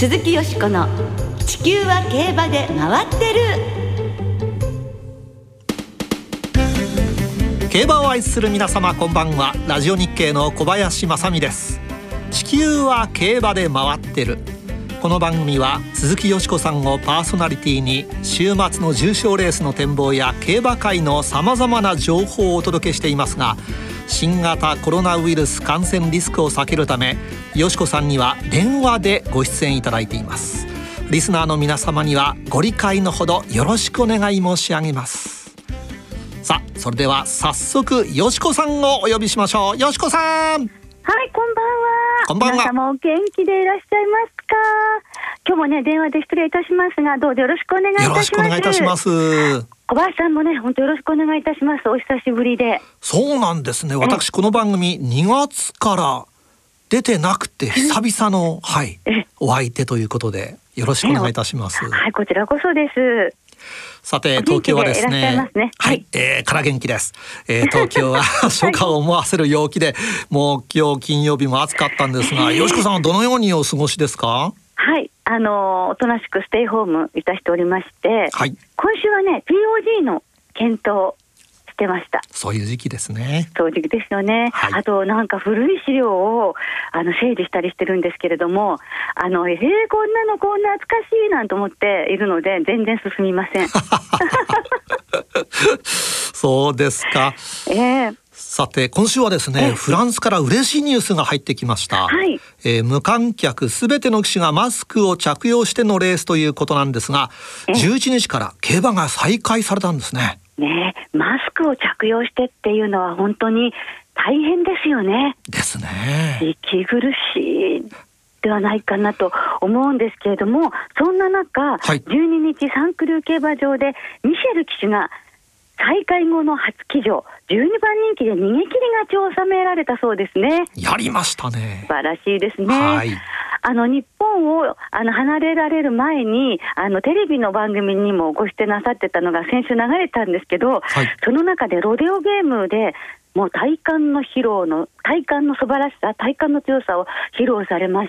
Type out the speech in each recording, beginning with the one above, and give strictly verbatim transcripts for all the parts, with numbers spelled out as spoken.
鈴木よしこの地球は競馬で回ってる。競馬を愛する皆様、こんばんは。ラジオ日経の小林正美です。地球は競馬で回ってる。この番組は鈴木よしこさんをパーソナリティに週末の重賞レースの展望や競馬界のさまざまな情報をお届けしていますが、新型コロナウイルス感染リスクを避けるため、よしこさんには電話でご出演いただいています。リスナーの皆様にはご理解のほどよろしくお願い申し上げます。さあ、それでは早速よしこさんをお呼びしましょう。よしこさん。 はい、こんばんは。 こんばんは。 皆様お元気でいらっしゃいますか。今日もね、電話で失礼いたしますが、どうぞよろしくお願いいたします。 よろしくお願いいたします。 小林さんもね、本当よろしくお願いいたします。お久しぶりで。 そうなんですね。私この番組にがつから出てなくて久々の、はい、お相手ということでよろしくお願いいたします。 はい、こちらこそです。 さて、東京はですね、 ね、はい、 はい、えー、から元気です。えー、東京は初夏を思わせる陽気で、もう今日金曜日も暑かったんですが、よしこさんはどのようにお過ごしですか？ はい、あのー、おとなしくステイホームいたしておりまして、はい、今週はね ティーオージー の検討してました。 そういう時期ですね。 そういう時期ですよね、はい、あとなんか古い資料をあの整理したりしてるんですけれども、あのえー、こんなのこんな懐かしいなんて思っているので全然進みません。 そうですか。 えーさて、今週はですね、フランスから嬉しいニュースが入ってきました、はい、えー、無観客すべての騎手がマスクを着用してのレースということなんですが、じゅういちにちから競馬が再開されたんですね。 ねえ、マスクを着用してっていうのは本当に大変ですよね。 ですね。 息苦しいではないかなと思うんですけれども、そんな中、はい、じゅうににちサンクルー競馬場でミシェル騎手が再開後の初騎乗じゅうにばん人気で逃げ切り勝ちを収められたそうですね。 やりましたね。 素晴らしいですね。 はい、 あの日本をあの離れられる前にあのテレビの番組にもご出演なさってたのが先週流れたんですけど、はい、その中でロデオゲームでもう体幹の披露の体幹の素晴らしさ、体幹の強さを披露されまして、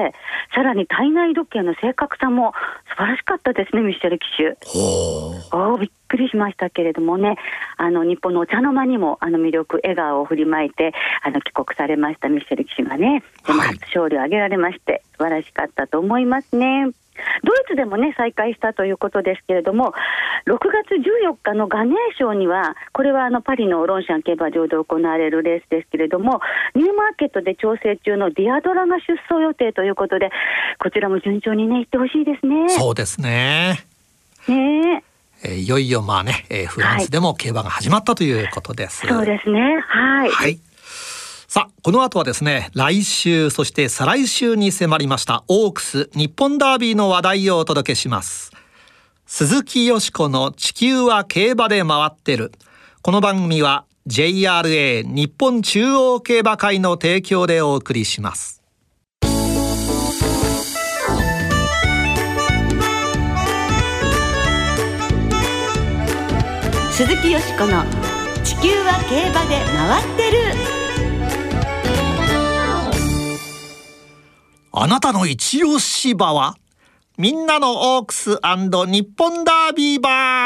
さらに体内時計の正確さも素晴らしかったですね、ミシェル騎手。おびっくりしましたけれどもね、あの日本のお茶の間にもあの魅力、笑顔を振りまいてあの帰国されましたミシェル騎手がね、でも初勝利を挙げられまして素晴らしかったと思いますね。ドイツでもね再開したということですけれども、ろくがつじゅうよっかのガネーショーには、これはあのパリのロンシャン競馬場で行われるレースですけれども、ニューマーケットで調整中のディアドラが出走予定ということで、こちらも順調にね行ってほしいですね。 そうですね。 ねえー、いよいよまあね、えー、フランスでも競馬が始まったということです、 はい、そうですね。はい、はい、 さあ、この後はですね、来週そして再来週に迫りましたオークス日本ダービーの話題をお届けします。鈴木よしこの地球は競馬で回ってる。この番組は ジェイアールエー 日本中央競馬会の提供でお送りします。 鈴木よしこの地球は競馬で回ってる。 あなたの一押し馬はみんなのオークス&日本ダービー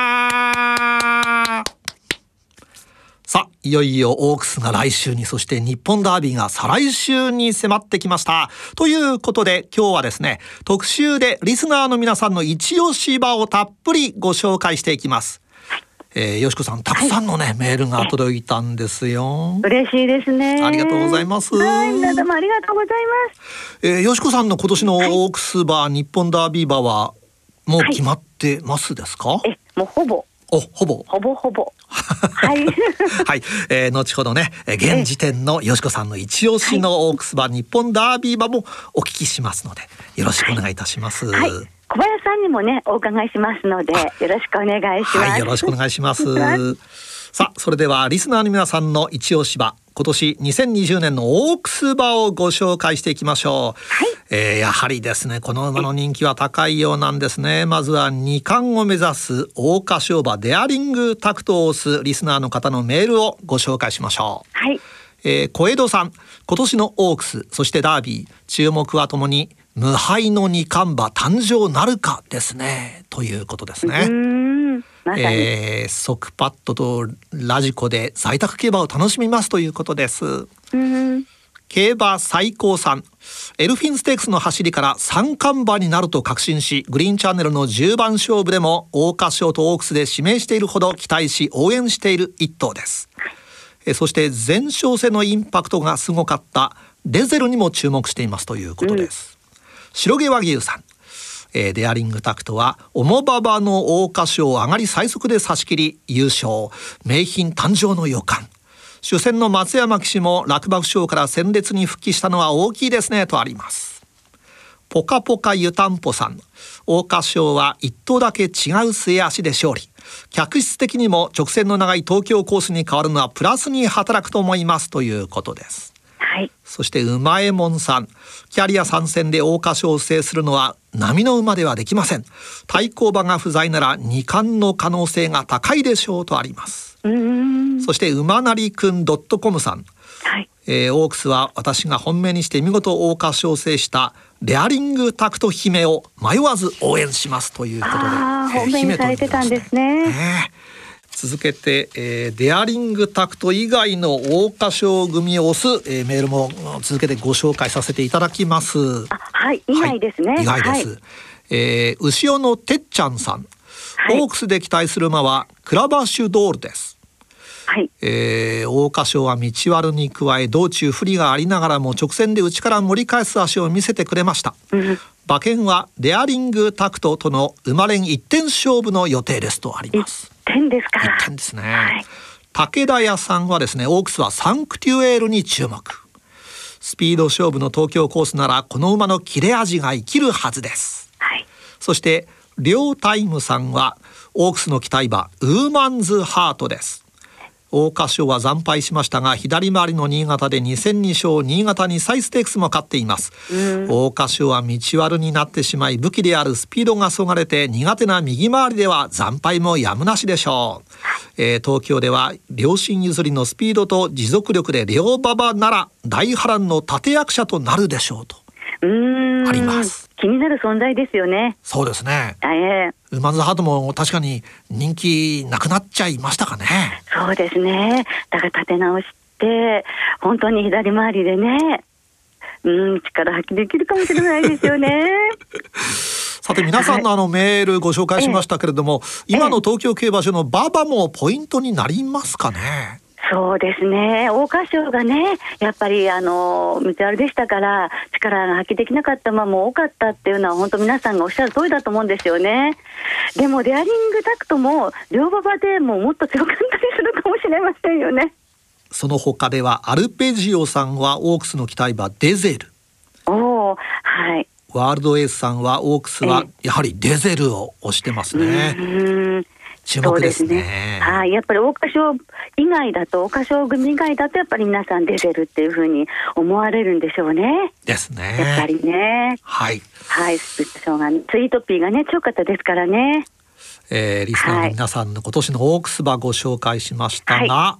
馬。さあ、いよいよオークスが来週に、そして日本ダービーが再来週に迫ってきました。ということで今日はですね、特集でリスナーの皆さんの一押し馬をたっぷりご紹介していきます。えー、よしこさん、たくさんのね、はい、メールが届いたんですよ。 嬉しいですね。 ありがとうございます。 はい、皆様ありがとうございます。 えー、よしこさんの今年のオークス馬、はい、日本ダービー馬はもう決まってますですか？はい、 えもうほぼおほぼほぼほぼはい、 はい、えー、後ほどね、現時点のよしこさんの一押しのオークス馬、日本ダービー馬もお聞きしますので、よろしくお願いいたします。 はい、小林さんにもねお伺いしますので、よろしくお願いします。 はい、よろしくお願いします。さあ、それではリスナーの皆さんの一押し馬、今年にせんにじゅうねんのオークス馬をご紹介していきましょう。はい、えー、やはりですね、この馬の人気は高いようなんですね。まずはに冠を目指す桜花賞馬デアリングタクトを押すリスナーの方のメールをご紹介しましょう。 はい、 えー、小江戸さん、今年のオークスそしてダービー、注目はともに無敗の二冠馬誕生なるかですね、ということですね。 うーん、まさに、 えー、ソクパッドとラジコで在宅競馬を楽しみますということです。 うーん、 競馬最高さん、エルフィンステークスの走りから三冠馬になると確信し、グリーンチャンネルのじゅうばん勝負でも桜花賞とオークスで指名しているほど期待し応援している一頭です。えそして前哨戦のインパクトがすごかったデゼルにも注目していますということです。うん、白毛和牛さん、えー、デアリングタクトは重馬場の桜花賞上がり最速で差し切り優勝、名品誕生の予感。主戦の松山騎手も落馬負傷から戦列に復帰したのは大きいですねとあります。ポカポカ湯たんぽさん、桜花賞は一頭だけ違う末足で勝利、客室的にも直線の長い東京コースに変わるのはプラスに働くと思いますということです。 はい、 そしてうまえもんさん、キャリア参戦で桜花賞を制するのは波の馬ではできません、対抗馬が不在なら二冠の可能性が高いでしょうとあります。 うーん、 そして馬なりくん .com さん、 はい、 えー、オークスは私が本命にして見事桜花賞を制したデアリングタクト姫を迷わず応援しますということで、 あ、えー、本命にされてたんですね。 ね、続けて、えー、デアリングタクト以外の桜花賞組を推す、えー、メールも続けてご紹介させていただきます。 あ、はい、以外ですね。 はい、以外です。はい、えー、牛尾のてっちゃんさん、はい、オークスで期待する馬はクラバッシュドールです。 はい、 えー、桜花賞は道悪に加え道中不利がありながらも直線で内から盛り返す足を見せてくれました。うん、馬券はデアリングタクトとの馬連一点勝負の予定ですとあります。 一点ですか。 一点ですね。 はい、 武田屋さんはですね、オークスはサンクテュエールに注目、スピード勝負の東京コースならこの馬の切れ味が生きるはずです。 はい、 そして両タイムさんはオークスの期待馬ウーマンズハートです。桜花賞は惨敗しましたが左回りの新潟でに戦に勝、新潟にサイステークスも勝っています。桜花賞は道悪になってしまい武器であるスピードがそがれて苦手な右回りでは惨敗もやむなしでしょう。えー、東京では両親譲りのスピードと持続力で両馬場なら大波乱の立役者となるでしょうとうーん、 あります。 気になる存在ですよね。 そうですね。 えー、 ウーマンズハートも確かに人気なくなっちゃいましたかね。 そうですね。だから立て直して本当に左回りでね、うん、力発揮できるかもしれないですよね。 さて皆さんのあのメールご紹介しましたけれども、ええ、今の東京競馬場の馬場もポイントになりますかね。 そうですね。桜花賞がね、やっぱりあの道あれでしたから力が発揮できなかった馬も多かったっていうのは本当皆さんがおっしゃる通りだと思うんですよね。でもデアリングタクトも両馬場でももっと強かったりするかもしれませんよね。 その他ではアルペジオさんはオークスの期待馬デゼル、 おー、はい、 ワールドエースさんはオークスはやはりデゼルを推してますね。 うーん、 注目ですね。 そうですね。はい、やっぱり桜花賞以外だと桜花賞組以外だとやっぱり皆さんデゼルっていう風に思われるんでしょうね。 ですね。 やっぱりね。 はいはい、スピードがツイートピーがね強かったですからね。 えー、リスナーの皆さんの今年のオークス馬ご紹介しましたが、はい、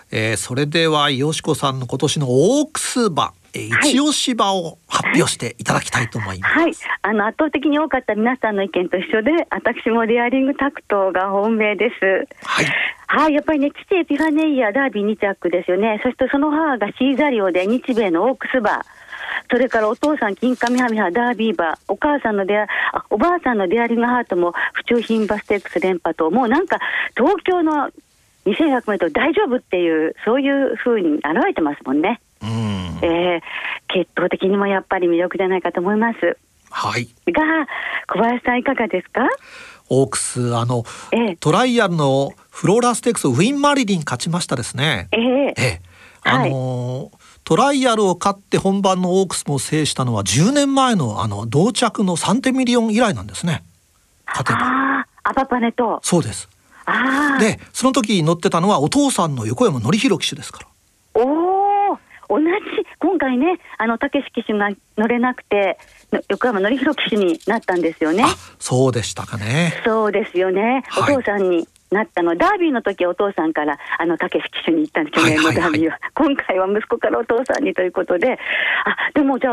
えー、それではよしこさんの今年のオークス馬、えー、一押し馬を発表していただきたいと思います。 はい、はい、あの圧倒的に多かった皆さんの意見と一緒で私もデアリングタクトが本命です。 はい、 はい、やっぱりね、父エピファネイアダービーに着ですよね。そしてその母がシーザリオで日米のオークス馬、それからお父さん金上ハミハダービー馬、お母さんのデアあおばあさんのデアリングハートも府中牝馬ステークス連覇と、もうなんか東京のにせんひゃくメートル大丈夫っていうそういう風に現れてますもんね。うん、えー、血統的にもやっぱり魅力じゃないかと思います。 はい。 が小林さんいかがですか。 オークスあの、ええ、トライアルのフローラステークスウィンマリリン勝ちましたですね。ええええ、あの、はい、トライアルを勝って本番のオークスも制したのはじゅうねんまえのあの同着のサンテミリオン以来なんですね。勝てば。 あアパパネと。 そうです。 あでその時乗ってたのはお父さんの横山典弘騎手ですから。 おお、同じ今回ね、あの武騎手が乗れなくて横山典弘騎手になったんですよね。 あ、そうでしたかね。 そうですよね、はい、お父さんになったの。ダービーの時はお父さんからあの武騎手に行ったんです、去年のダービーは、はいはいはい、今回は息子からお父さんにということで、あでもじゃあ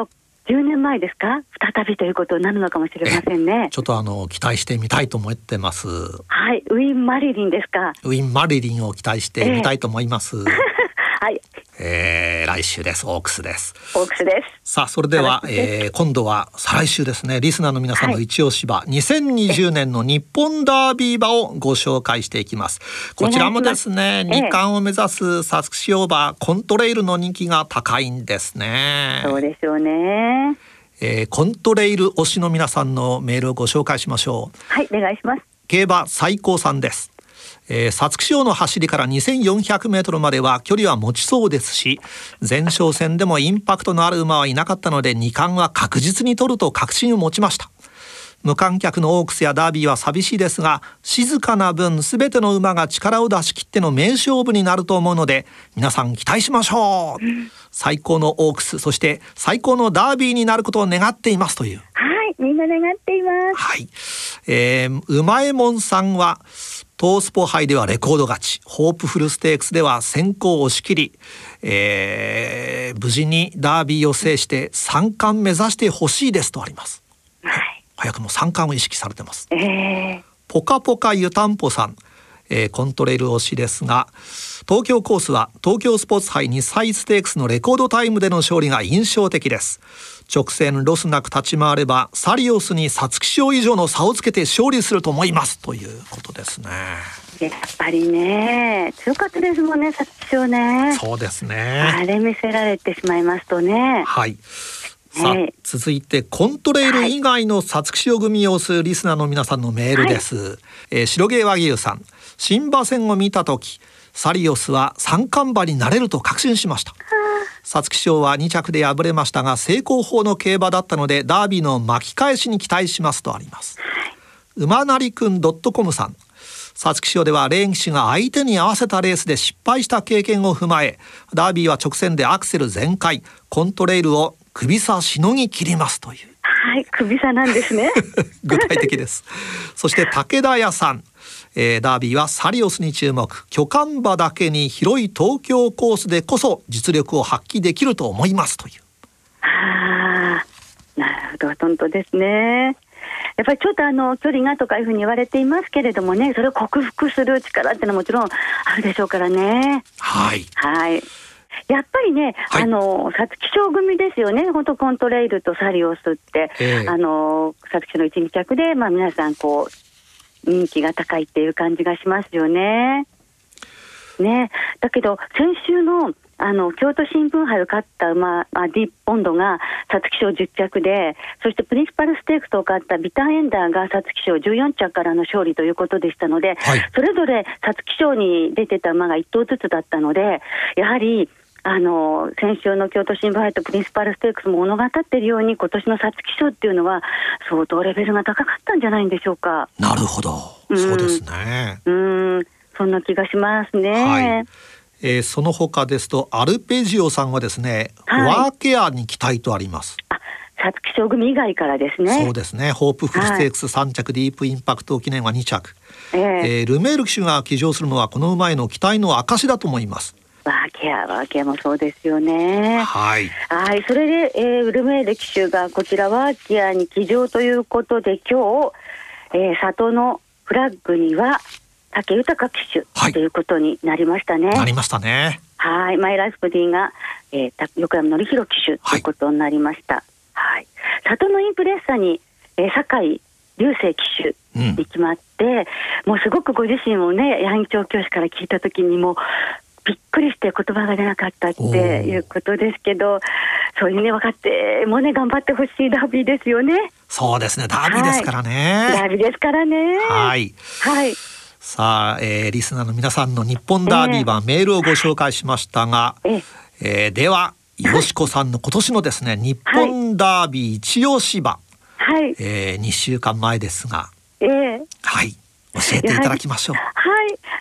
じゅうねんまえですか、再びということになるのかもしれませんね。 ちょっとあの期待してみたいと思ってます。 はい、ウィン・マリリンですか。 ウィン・マリリンを期待してみたいと思います、えーはい、 えー、来週です。オークスです。 オークスです。 さあそれでは、えー、今度は再来週ですね。リスナーの皆さんの一押し馬、はい、にせんにじゅうねんの日本ダービー馬をご紹介していきます。こちらもですね、に冠を目指す皐月賞馬コントレイルの人気が高いんですね。 そうでしょうね。 えー、コントレイル推しの皆さんのメールをご紹介しましょう。 はい、お願いします。 競馬最高さんです。皐月賞の走りからにせんよんひゃくメートルまでは距離は持ちそうですし、前哨戦でもインパクトのある馬はいなかったのでに冠は確実に取ると確信を持ちました。無観客のオークスやダービーは寂しいですが、静かな分すべての馬が力を出し切っての名勝負になると思うので皆さん期待しましょう、うん、最高のオークス、そして最高のダービーになることを願っていますという。 はい、みんな願っています。 はい、えー、うまえもんさんはトースポ杯ではレコード勝ち、ホープフルステークスでは先行押し切り、えー、無事にダービーを制して三冠目指してほしいですとあります、はい、早くも三冠を意識されてます、えー、ポカポカ湯たんぽさん、えー、コントレイル推しですが、東京コースは東京スポーツ杯にさいステークスのレコードタイムでの勝利が印象的です。直線ロスなく立ち回ればサリオスに皐月賞以上の差をつけて勝利すると思いますということですね。 やっぱりね、強かったですもんね、皐月賞ね。 そうですね。 あれ見せられてしまいますとね。 はい。さあ、続いてコントレイル以外の皐月賞組を推すリスナーの皆さんのメールです、はい、えー、白毛和牛さん、新馬戦を見た時サリオスは三冠馬になれると確信しました。皐月賞はに着で敗れましたが正攻法の競馬だったのでダービーの巻き返しに期待しますとあります、はい、馬なりくん .com さん、皐月賞ではレーン騎手が相手に合わせたレースで失敗した経験を踏まえ、ダービーは直線でアクセル全開、コントレイルを首差しのぎ切りますという。 はい、首差なんですね具体的ですそして武田屋さん、えー、ダービーはサリオスに注目、巨漢馬だけに広い東京コースでこそ実力を発揮できると思いますという。 あー、なるほど、本当ですね。やっぱりちょっとあの距離がとかいうふうに言われていますけれどもね、それを克服する力っていうのはもちろんあるでしょうからね。 はい、 はい、やっぱりね、はい、あの皐月賞組ですよね、本当コントレイルとサリオスって、えー、あの皐月賞のいち、に着で、まあ、皆さんこう人気が高いっていう感じがしますよね。ね、だけど先週のあの京都新聞杯を勝った馬、まあ、ディープボンドが皐月賞じゅっ着で、そしてプリンシパルステークスを勝ったビターエンダーが皐月賞じゅうよん着からの勝利ということでしたので、はい、それぞれ皐月賞に出てた馬がいっ頭ずつだったので、やはりあの先週の京都新聞杯とプリンシパルステークスも物語っているように、今年の皐月賞っていうのは相当レベルが高かったんじゃないんでしょうか。 なるほど、うん、そうですね。 うん、そんな気がしますね。 はい、えー、その他ですとアルペジオさんはですね、はい、ワーケアに期待とあります。 あ、皐月賞組以外からですね。 そうですね。ホープフルステークスさん着、はい、ディープインパクト記念はに着、えーえー、ルメール騎手が騎乗するのはこの馬への期待の証だと思います。 ワーケア、ワーケアもそうですよね。 はい、 はい、それで、えー、ルメール騎手がこちらワーケアに騎乗ということで、今日、えー、里のフラッグには武豊騎手、はい、ということになりましたね。 なりましたね。 はい、マイライフボディが、えー、横山典弘騎手ということになりました。はいはい、里のインプレッサに、えー、酒井流星騎手に決まって、うん、もうすごくご自身もね、矢作調教師から聞いた時にもびっくりして言葉が出なかったっていうことですけど、そういうね、分かってもうね、頑張ってほしいダービーですよね。 そうですね、ダービーですからね。 はい、ダービーですからね。 はい、 はい、 さあ、えー、リスナーの皆さんの日本ダービーはメールをご紹介しましたが、えーえー、ではよしこさんの今年のですね、日本ダービー一押し馬、はい、えー、にしゅうかんまえですが、えー、はい、教えていただきましょう。 はい、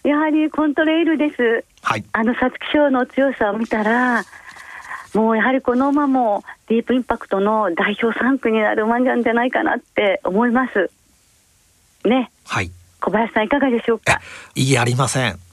やはりコントレイルです。はい、あの皐月賞の強さを見たら、もうやはりこの馬もディープインパクトの代表さんくになる馬なんじゃないかなって思いますね。 はい、 小林さんいかがでしょうか。 いいありません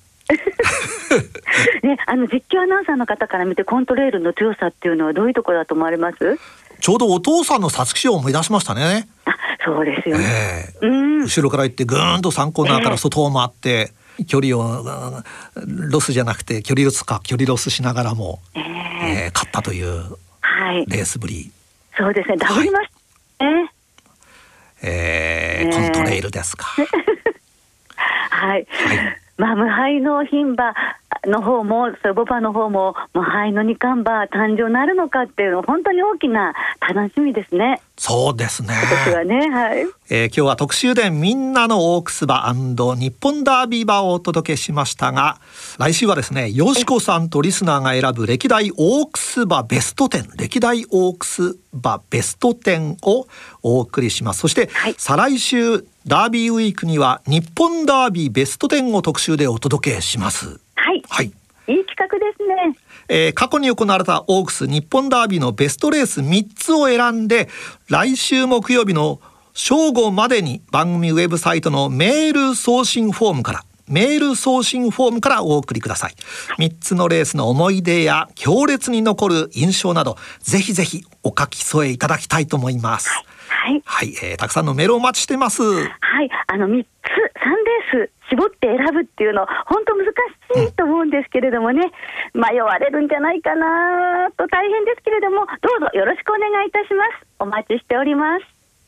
ね、あの実況アナウンサーの方から見てコントレイルの強さっていうのはどういうところだと思われます？ ちょうどお父さんの皐月賞を思い出しましたね。 あ、そうですよね、 えー、 うん、 後ろから行ってぐーんとさんコーナーから外を回って、えー、距離をロスじゃなくて距離ロスか距離ロスしながらも、えーえー、勝ったというレースぶり、はい、 そうですね、ダブりましたね、はい、 えー、コントレイルですかはい、はい、まあ、無敗の牝馬の方もボバの方も無敗の二冠馬誕生なるのかっていうの本当に大きな楽しみですね。 そうですね、 今年はね、はい、 えー、今日は特集でみんなのオークス馬&日本ダービー馬をお届けしましたが、来週はですね、よしこさんとリスナーが選ぶ歴代オークス馬ベストじゅう、歴代オークス馬ベストじゅうをお送りします。そして、はい、再来週ダービーウィークには日本ダービーベストじゅうを特集でお届けします。 はい、はい、いい企画ですね。 えー、過去に行われたオークス日本ダービーのベストレースみっつを選んで、来週木曜日の正午までに番組ウェブサイトのメール送信フォームからメール送信フォームからお送りください。みっつのレースの思い出や強烈に残る印象など、ぜひぜひお書き添えいただきたいと思います。 はい、 はい、えー、たくさんのメールをお待ちしてます。 はい、あのみっつさんレース絞って選ぶっていうの本当難しいと思うんですけれどもね、うん、迷われるんじゃないかなと大変ですけれども、どうぞよろしくお願いいたします。お待ちしております。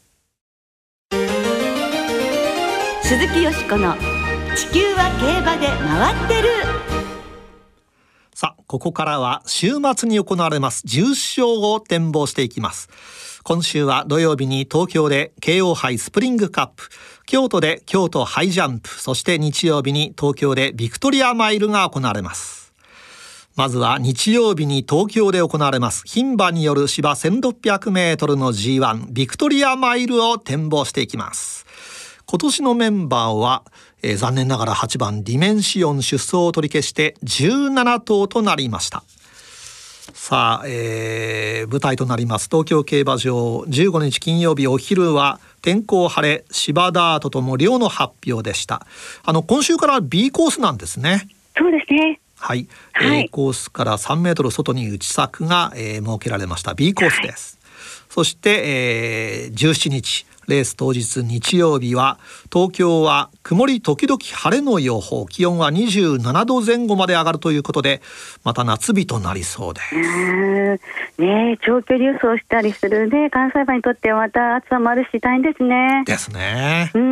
鈴木よしこの地球は競馬で回ってる。 さあ、ここからは週末に行われます重賞を展望していきます。今週は土曜日に東京で京王杯スプリングカップ、京都で京都ハイジャンプ、そして日曜日に東京でビクトリアマイルが行われます。まずは日曜日に東京で行われます牝馬による芝せんろっぴゃくメートルの ジーワン ビクトリアマイルを展望していきます。今年のメンバーは、えー、残念ながらはちばんディメンシオン出走を取り消してじゅうななとうとなりました。さあ、えー、舞台となります東京競馬場、じゅうごにち金曜日お昼は天候晴れ、芝ダートとも量の発表でした。あの今週から B コースなんですね。 そうですね、 はい、はい、A コースからさんメートル外に内柵が、えー、設けられました B コースです。はい、そして、えー、じゅうしちにちレース当日日曜日は東京は曇り時々晴れの予報、気温はにじゅうななどぜん後まで上がるということで、また夏日となりそうです。 うんね、長距離輸送したりするね、関西馬にとってはまた暑さもあるし大変ですね。 ですね。 うん、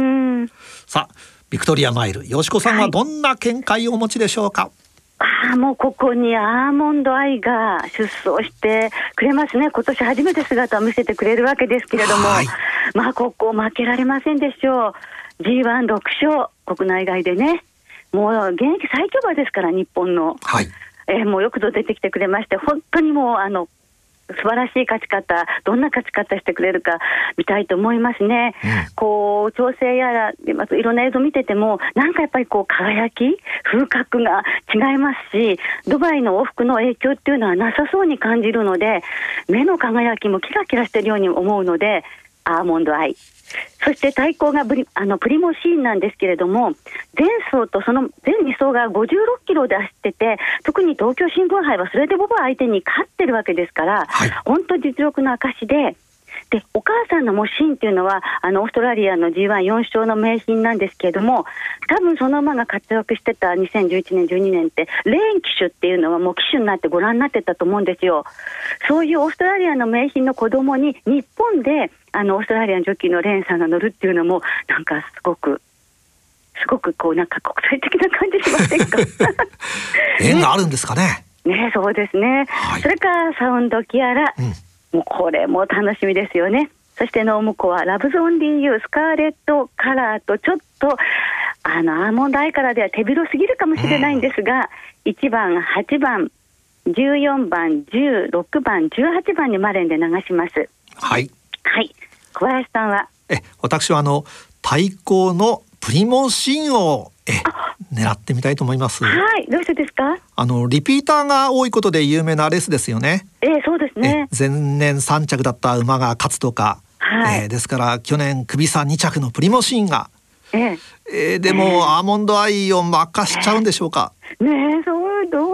さあ、ビクトリアマイル、よしこさんはどんな見解をお持ちでしょうか。はい、 あもうここにアーモンドアイが出走してくれますね。今年初めて姿を見せてくれるわけですけれども、はい、まあここ負けられませんでしょう。 ジーワンろく 勝、国内外でね、もう現役最強馬ですから日本の、はい、えー、もうよくぞ出てきてくれまして、本当にもうあの素晴らしい勝ち方、どんな勝ち方してくれるか見たいと思いますね。うん、こう調整やらいろんな映像見てても、なんかやっぱりこう輝き風格が違いますし、ドバイの往復の影響っていうのはなさそうに感じるので、目の輝きもキラキラしてるように思うので、アーモンドアイ、そして対抗がブリあのプリモシーンなんですけれども、前走とその前に走がごじゅうろっキロで走ってて、特に東京新聞杯はそれでボバ相手に勝ってるわけですから、はい、本当実力の証で、でお母さんのモシーンっていうのはあのオーストラリアの ジーワンよん 勝の名牝なんですけれども、多分その馬が活躍してたにせんじゅういちねんじゅうにねんってレーン騎手っていうのはもう騎手になってご覧になってたと思うんですよ。そういうオーストラリアの名牝の子供に日本であのオーストラリアのジョッキーのレーンさんが乗るっていうのも、なんかすごくすごくこうなんか国際的な感じしませんか縁があるんですかね。 ね、そうですね、はい、それからサウンドキアラ、うん、もうこれも楽しみですよね。そしてノームコア、ラブゾンリーユー、スカーレットカラーとちょっとあのアーモンドアイカラーでは手広すぎるかもしれないんですが、うん、いちばん、はちばん、じゅうよんばん、じゅうろくばん、じゅうはちばんにマレンで流します。 はいはい、小林さんは。 え私はあの対抗のプリモシーンをえ狙ってみたいと思います。 はい、どうしてですか。 あのリピーターが多いことで有名なレースですよね。 えー、そうですね。 前年さん着だった馬が勝つとか、はい、えー、ですから去年首差に着のプリモシーンが、えーえー、でも、えー、アーモンドアイを任しちゃうんでしょうか。 ねえ、そうどう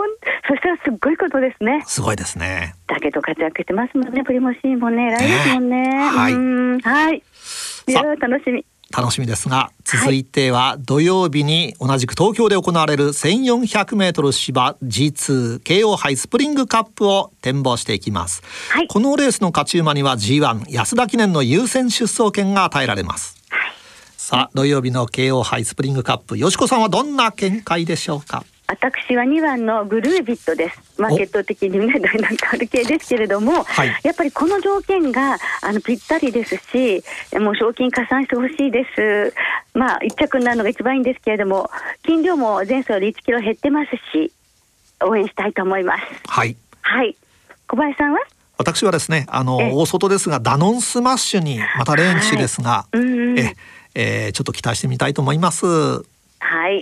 そしたらすっごいことですね。 すごいですね。 だけど活躍してますもんね。プリモシーンもね、偉いですもんね。 ねはい、 うん、はい。いや楽しみ。 楽しみですが、続いては土曜日に同じく東京で行われるせんよんひゃくメートル芝 ジーツー 京王杯スプリングカップを展望していきます。はい、このレースの勝ち馬には ジーワン 安田記念の優先出走権が与えられます。はい、さあ土曜日の京王杯スプリングカップ、よしこさんはどんな見解でしょうか。 私はにばんのグルービットです。マーケット的にね、なんかある系ですけれども、はい、やっぱりこの条件があのぴったりですし、もう賞金加算してほしいです。まあいっ着になるのが一番いいんですけれども、斤量も前走よりいちキロ減ってますし、応援したいと思います。 はい。 はい。小林さんは？私はですね、あの大外ですがダノンスマッシュにまた連騎ですが、はい、うんうん、え、えー、ちょっと期待してみたいと思います。 はい。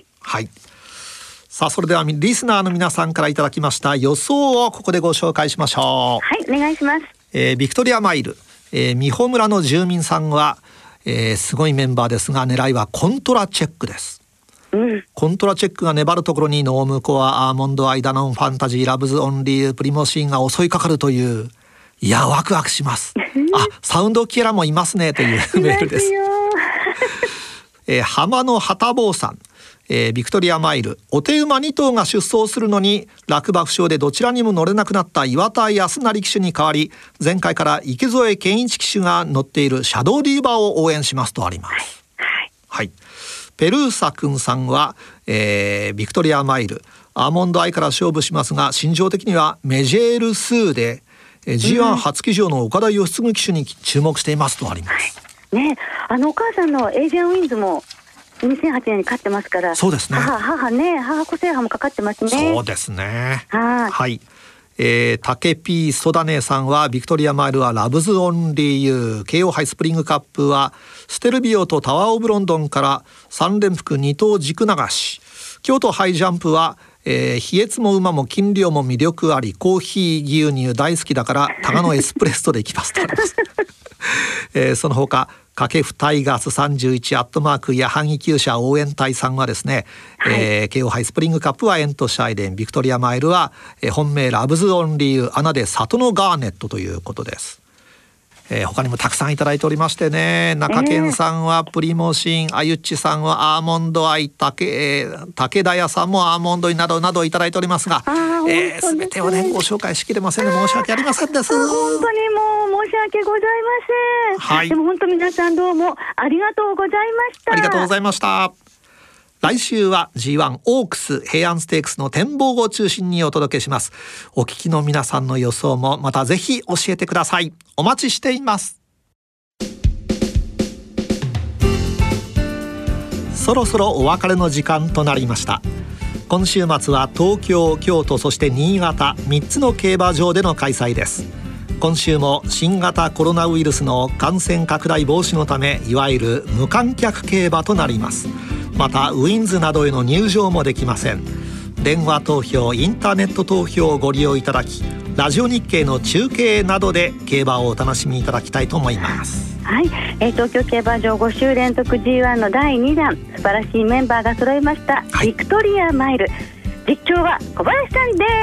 はい。さあそれではリスナーの皆さんからいただきました予想をここでご紹介しましょう。 はい、お願いします。 えー、ビクトリアマイル、えー、美穂村の住民さんは、えー、すごいメンバーですが狙いはコントラチェックです。うん、コントラチェックが粘るところにノームコア、アーモンドアイ、ダノン、ファンタジー、ラブズオンリー、プリモシーンが襲いかかるという、いやワクワクします。あ、サウンドキエラもいますねというメールです。えー、浜の旗坊さん、えー、ビクトリアマイル、お手馬に頭が出走するのに落馬負傷でどちらにも乗れなくなった岩田康成騎手に代わり、前回から池添健一騎手が乗っているシャドウディーバーを応援しますとあります。はい、はい、ペルーサ君さんは、えー、ビクトリアマイル、アーモンドアイから勝負しますが、心情的にはメジェールスーで、えー、ジーワン 初騎乗の岡田義嗣騎手に注目していますとあります。 はい、ね、あのお母さんのエージェン・ウィンズもにせんはちねんに勝ってますから。 そうですね。 母母ね、母個性派もかかってますね。 そうですね。はい、はい、えー、竹 P ソダネさんはビクトリアマイルはラブズオンリーユー、京王杯スプリングカップはステルビオとタワーオブロンドンからさん連複に頭軸流し、京都ハイジャンプはえー、飛越も馬も斤量も魅力あり、コーヒー牛乳大好きだからタガノエスプレッソでいきますとあります、えー、その他掛布タイガースさんじゅういちアットマークや萩厩舎応援隊さんはですね、はい、えー、京王杯スプリングカップはエントシャイデン、ビクトリアマイルは、えー、本命ラブズオンリーユー、アナで里のガーネットということです。えー、他にもたくさんいただいておりましてね、中堅さんはプリモシーン、あゆっちさんはアーモンドアイ、竹、えー、武田屋さんもアーモンドアイなどなどいただいておりますが、えー、全てをねご紹介しきれませんので申し訳ありませんです。 本当にもう申し訳ございません。はい、でも本当皆さんどうもありがとうございました。 ありがとうございました。来週は ジーワン オークス平安ステークスの展望を中心にお届けします。お聞きの皆さんの予想もまたぜひ教えてください。お待ちしています。そろそろお別れの時間となりました。今週末は東京、京都、そして新潟みっつの競馬場での開催です。今週も新型コロナウイルスの感染拡大防止のため、いわゆる無観客競馬となります。またウィンズなどへの入場もできません。電話投票、インターネット投票をご利用いただき、ラジオ日経の中継などで競馬をお楽しみいただきたいと思います。 はい、えー、東京競馬場ご週連続 ジーワン のだいにだん、素晴らしいメンバーが揃いました、はい、ビクトリアマイル。実況は小林さんです。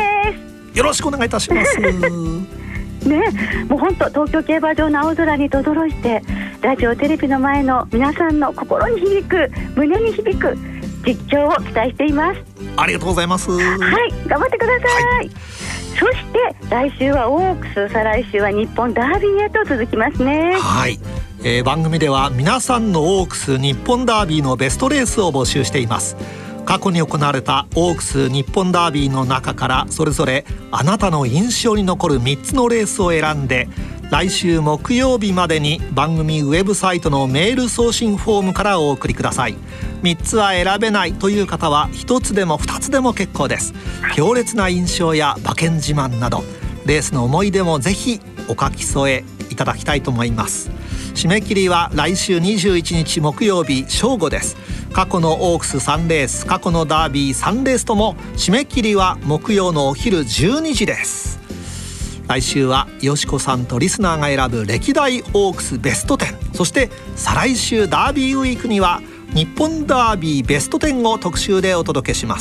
よろしくお願いいたしますね、もう本当東京競馬場の青空に轟いて、ラジオテレビの前の皆さんの心に響く、胸に響く実況を期待しています。 ありがとうございます。はい、 頑張ってください。はい、そして来週はオークス、再来週は日本ダービーへと続きますね。 はい、えー、番組では皆さんのオークス日本ダービーのベストレースを募集しています。過去に行われたオークス日本ダービーの中からそれぞれあなたの印象に残るみっつのレースを選んで、来週木曜日までに番組ウェブサイトのメール送信フォームからお送りください。みっつは選べないという方はひとつでもふたつでも結構です。強烈な印象や馬券自慢などレースの思い出もぜひお書き添えいただきたいと思います。締め切りは来週にじゅういちにち木曜日正午です。過去のオークスさんレース、過去のダービーさんレースとも締め切りは木曜のお昼じゅうにじです。来週はよしこさんとリスナーが選ぶ歴代オークスベストじゅう、そして再来週ダービーウィークには日本ダービーベストじゅうを特集でお届けします。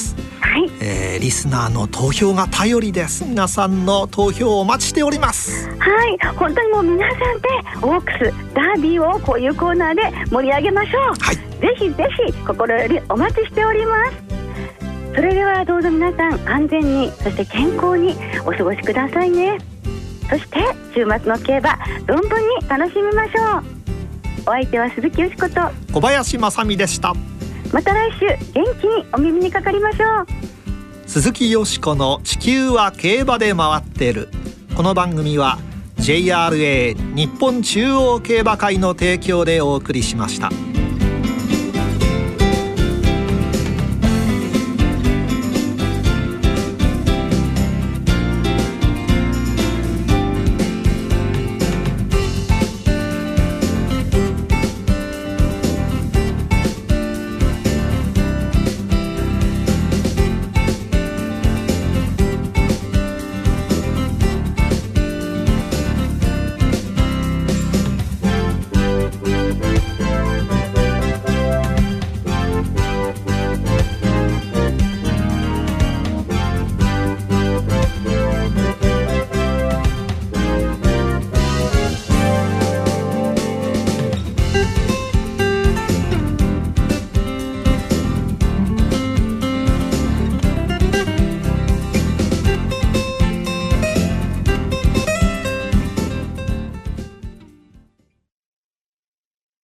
はい、 えー、リスナーの投票が頼りです。皆さんの投票をお待ちしております。 はい、本当にもう皆さんでオークスダービーをこういうコーナーで盛り上げましょう。 はい、 ぜひぜひ心よりお待ちしております。それではどうぞ皆さん安全にそして健康にお過ごしくださいね。そして週末の競馬存分に楽しみましょう。お相手は鈴木よしこと小林正美でした。 また来週元気にお耳にかかりましょう。 鈴木よしこの地球は競馬で回ってる。この番組は ジェイアールエー 日本中央競馬会の提供でお送りしました。